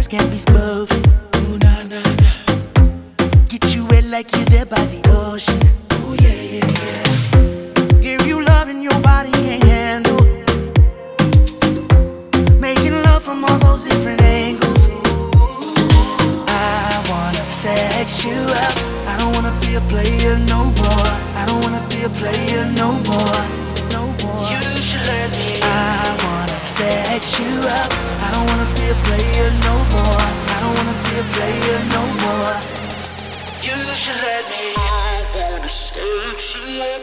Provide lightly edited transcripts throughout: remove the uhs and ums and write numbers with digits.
words can't be spoken. Ooh, nah, nah, nah. Get you wet like you're there by the ocean. Ooh, yeah, yeah, yeah. Give you love and your body can't handle. Making love from all those different angles. I wanna sex you up. I don't wanna be a player no more. I don't wanna be a player no more. No more. You should let me. I wanna sex you up. I don't wanna be a player no more. I don't wanna be a player no more. You should let me. I wanna sex you up.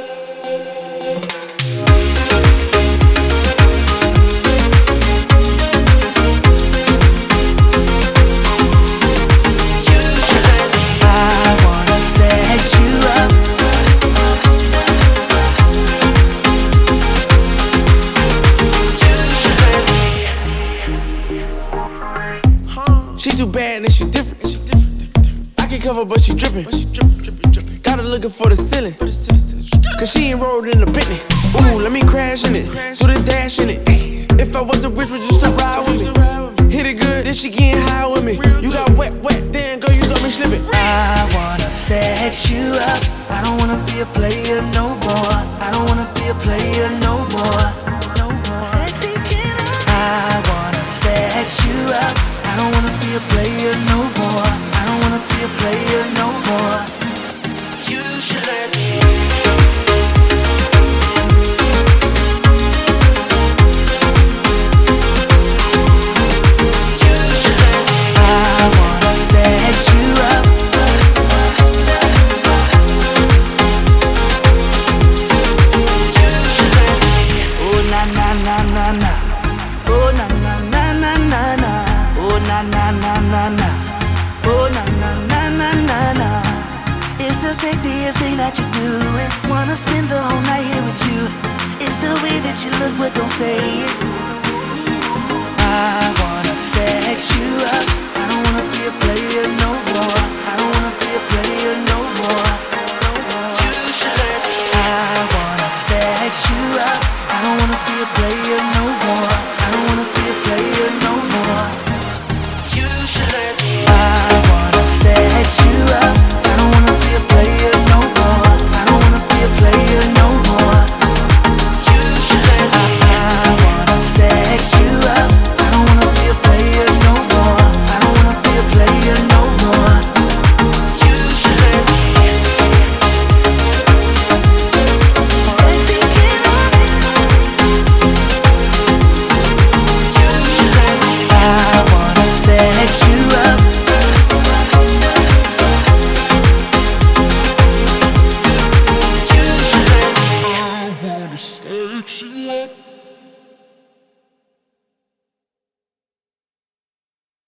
She too bad and she different. I can cover, but she drippin'. Got her looking for the ceiling. Cause she ain't rolled in the Bentley. Ooh, let me crash in it. Do the dash in it. If I wasn't rich, would you still ride with me? Hit it good, then she getting high with me. You got wet, damn girl, you got me slipping. I wanna sex you up. I don't wanna be a player no more. I don't wanna be a player no more. No more. Sexy killer. I wanna sex you up. I don't wanna be a player no more. I don't wanna be a player no more. You should let me. You should let me. I wanna sex you up. You should let me. Oh na na na na na. Oh na na na na na na. Oh na na na na na. Oh na na na na na na. It's the sexiest thing that you're doing. Wanna spend the whole night here with you. It's the way that you look, but don't say it. I wanna sex you up. I don't wanna be a player.